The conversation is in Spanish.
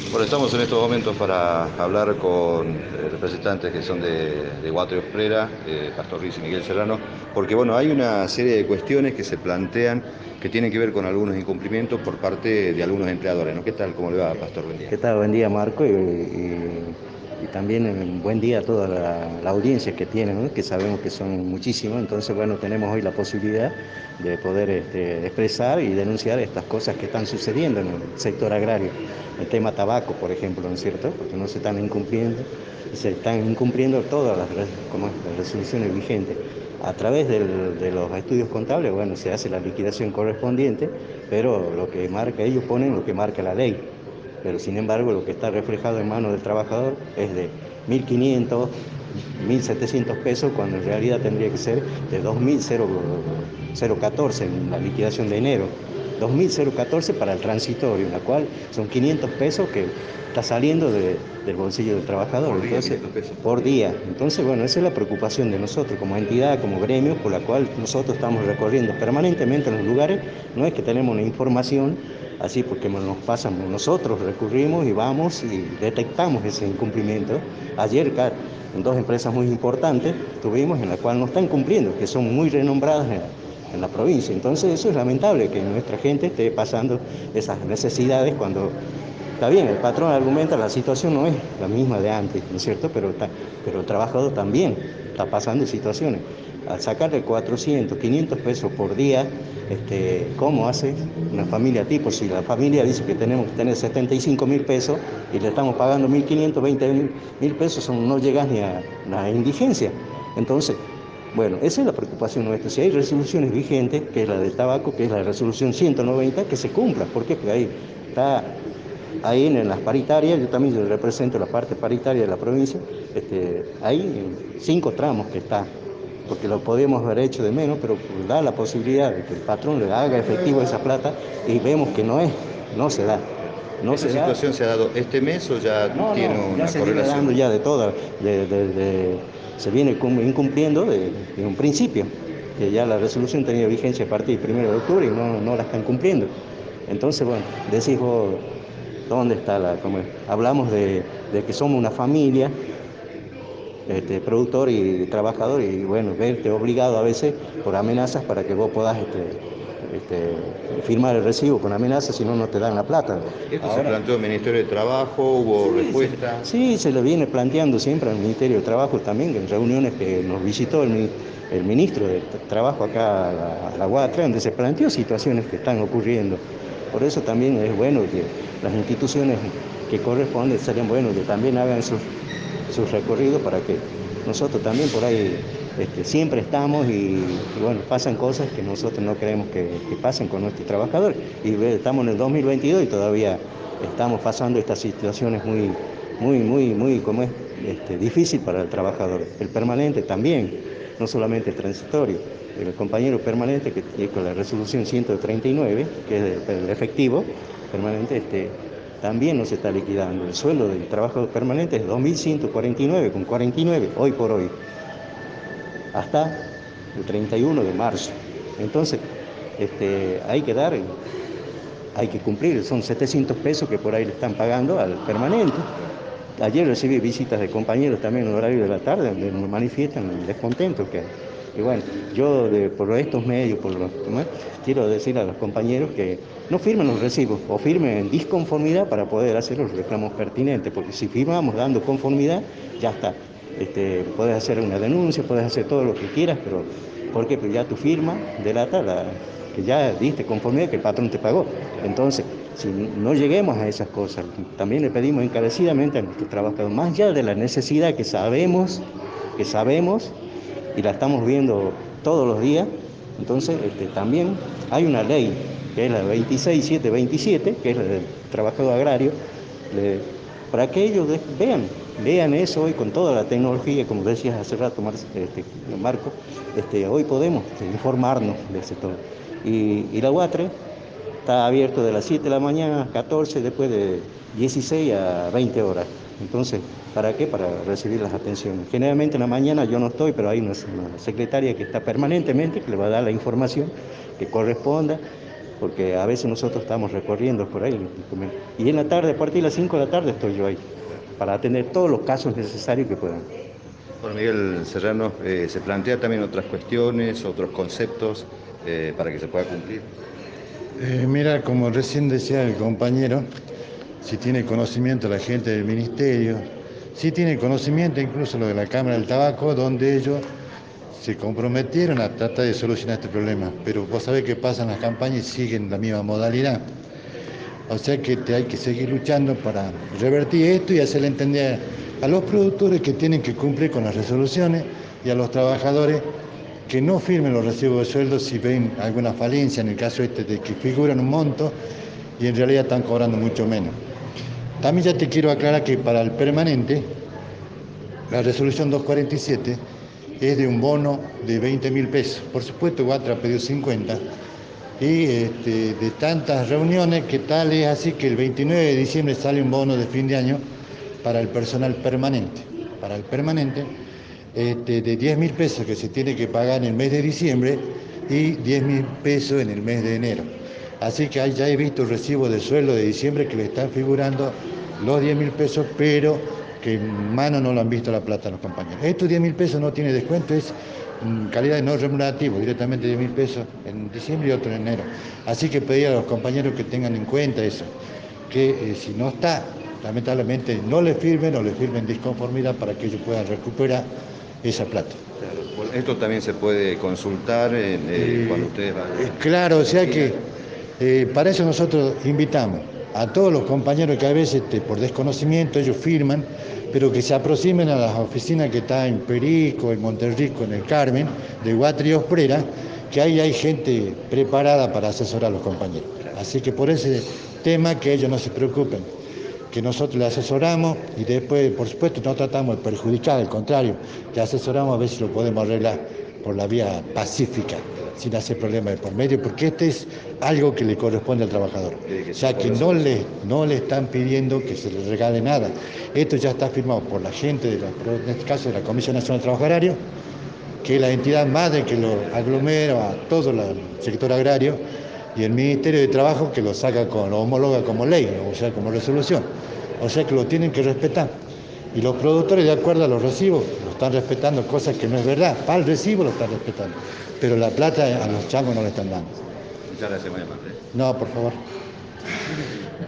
Bueno, estamos en estos momentos para hablar con representantes que son de Guatrio Exprera, Pastor Luis y Miguel Serrano, porque bueno, hay una serie de cuestiones que se plantean que tienen que ver con algunos incumplimientos por parte de algunos empleadores, ¿no? ¿Qué tal? ¿Cómo le va, Pastor? Buen día. ¿Qué tal? Buen día, Marco, y también un buen día a toda la audiencia que tienen, ¿no? Que sabemos que son muchísimos. Entonces, bueno, tenemos hoy la posibilidad de poder expresar y denunciar estas cosas que están sucediendo en el sector agrario. El tema tabaco, por ejemplo, ¿no es cierto? Porque no se están incumpliendo todas las resoluciones vigentes. A través de los estudios contables, bueno, se hace la liquidación correspondiente, pero lo que marca, ellos ponen lo que marca la ley, pero sin embargo lo que está reflejado en manos del trabajador es de 1.500, 1.700 pesos, cuando en realidad tendría que ser de 2.014 en la liquidación de enero, 2.014 para el transitorio, en la cual son 500 pesos que está saliendo del bolsillo del trabajador, Por día, entonces, 500 pesos por por día. día. Entonces, bueno, esa es la preocupación de nosotros como entidad, como gremio, por la cual nosotros estamos recorriendo permanentemente en los lugares. No es que tenemos una información así porque nos pasan, nosotros recurrimos y vamos y detectamos ese incumplimiento. Ayer, en dos empresas muy importantes tuvimos en la cual no están cumpliendo, que son muy renombradas en la provincia. Entonces eso es lamentable, que nuestra gente esté pasando esas necesidades cuando, está bien, el patrón argumenta, la situación no es la misma de antes, ¿no es cierto? Pero el trabajador también está pasando situaciones. Al sacarle 400, 500 pesos por día, ¿cómo hace una familia tipo? Si la familia dice que tenemos que tener 75.000 pesos y le estamos pagando 1.500, 20.000 pesos, no llegas ni a la indigencia. Entonces, bueno, esa es la preocupación nuestra. Si hay resoluciones vigentes, que es la del tabaco, que es la resolución 190, que se cumpla. ¿Por qué? Porque ahí está, ahí en las paritarias, yo también represento la parte paritaria de la provincia, hay 5 tramos que está, porque lo podemos haber hecho de menos, pero da la posibilidad de que el patrón le haga efectivo esa plata y vemos que no se da, no ¿Esta se da. situación se ha dado este mes o ya No, tiene no, ya una se viene correlación? dando ya de toda, se viene incumpliendo de un principio, que ya la resolución tenía vigencia a partir del 1 de octubre y no la están cumpliendo. Entonces, bueno, decís vos, ¿dónde está hablamos de que somos una familia, productor y trabajador, y bueno, verte obligado a veces por amenazas para que vos puedas firmar el recibo con amenazas, si no, no te dan la plata. Esto se Ahora, planteó en el Ministerio de Trabajo, hubo sí, respuesta. se le viene planteando siempre al Ministerio de Trabajo también, en reuniones que nos visitó el ministro de Trabajo acá a la UATRA, donde se planteó situaciones que están ocurriendo. Por eso también es bueno que las instituciones que corresponden serían buenos que también hagan sus recorridos para que nosotros también por ahí siempre estamos y bueno, pasan cosas que nosotros no queremos que pasen con nuestros trabajadores. Y estamos en el 2022 y todavía estamos pasando estas situaciones muy, como es, difícil para el trabajador. El permanente también, no solamente el transitorio. El compañero permanente que tiene con la resolución 139, que es el efectivo permanente, también no se está liquidando. El sueldo del trabajador permanente es 2.149,49 hoy por hoy, hasta el 31 de marzo. Entonces, hay que dar, hay que cumplir, son 700 pesos que por ahí le están pagando al permanente. Ayer recibí visitas de compañeros también en horario de la tarde, donde me manifiestan el descontento que bueno, yo por estos medios, ¿cómo es? Quiero decir a los compañeros que no firmen los recibos o firmen en disconformidad para poder hacer los reclamos pertinentes, porque si firmamos dando conformidad, ya está. Puedes hacer una denuncia, puedes hacer todo lo que quieras, pero porque pues ya tu firma delata que ya diste conformidad que el patrón te pagó. Entonces, si no lleguemos a esas cosas, también le pedimos encarecidamente a nuestros trabajadores, más allá de la necesidad que sabemos y la estamos viendo todos los días. Entonces, también hay una ley, que es la 26727, que es la del trabajador agrario, le- para que ellos vean eso hoy con toda la tecnología, como decías hace rato, Marco, hoy podemos informarnos de ese todo. Y la UATRE está abierto de las 7 de la mañana a 14, después de 16 a 20 horas. Entonces, ¿para qué? Para recibir las atenciones. Generalmente en la mañana yo no estoy, pero hay una secretaria que está permanentemente, que le va a dar la información que corresponda. porque a veces nosotros estamos recorriendo por ahí. Y en la tarde, a partir de las 5 de la tarde estoy yo ahí, para atender todos los casos necesarios que puedan. Bueno, Miguel Serrano, se plantea también otras cuestiones, otros conceptos para que se pueda cumplir. Mira, como recién decía el compañero, si tiene conocimiento la gente del ministerio, si tiene conocimiento incluso lo de la Cámara del Tabaco, donde ellos se comprometieron a tratar de solucionar este problema. Pero vos sabés que pasan las campañas y siguen la misma modalidad. O sea que hay que seguir luchando para revertir esto y hacerle entender a los productores que tienen que cumplir con las resoluciones y a los trabajadores que no firmen los recibos de sueldo si ven alguna falencia, en el caso este de que figuran un monto y en realidad están cobrando mucho menos. También ya te quiero aclarar que para el permanente, la resolución 247 es de un bono de 20.000 pesos. Por supuesto, Guatra pidió 50. Y de tantas reuniones que tal es así que el 29 de diciembre sale un bono de fin de año para el personal permanente. Para el permanente, de 10.000 pesos que se tiene que pagar en el mes de diciembre y 10.000 pesos en el mes de enero. Así que ahí ya he visto el recibo de sueldo de diciembre que le están figurando los 10.000 pesos, pero que en mano no lo han visto la plata los compañeros. Estos 10.000 pesos no tiene descuento, es calidad de no remunerativo, directamente 10.000 pesos en diciembre y otro en enero. Así que pedí a los compañeros que tengan en cuenta eso, que si no está, lamentablemente no le firmen disconformidad para que ellos puedan recuperar esa plata. Claro, esto también se puede consultar cuando ustedes van. Claro, o sea que para eso nosotros invitamos a todos los compañeros que a veces por desconocimiento ellos firman, pero que se aproximen a las oficinas que están en Perico, en Monterrico, en el Carmen, de Guatra y Osprera, que ahí hay gente preparada para asesorar a los compañeros. Así que por ese tema que ellos no se preocupen, que nosotros le asesoramos y después, por supuesto, no tratamos de perjudicar, al contrario, le asesoramos a ver si lo podemos arreglar por la vía pacífica, sin hacer problema de por medio, porque este es algo que le corresponde al trabajador, ya que no le están pidiendo que se le regale nada. Esto ya está firmado por la gente, en este caso de la Comisión Nacional de Trabajo Agrario, que es la entidad madre que lo aglomera a todo el sector agrario, y el Ministerio de Trabajo que lo saca, lo homologa como ley, o sea, como resolución. O sea que lo tienen que respetar. Y los productores, de acuerdo a los recibos, lo están respetando, cosas que no es verdad. Para el recibo lo están respetando, pero la plata a los changos no le están dando. Muchas gracias, María Marta. No, por favor.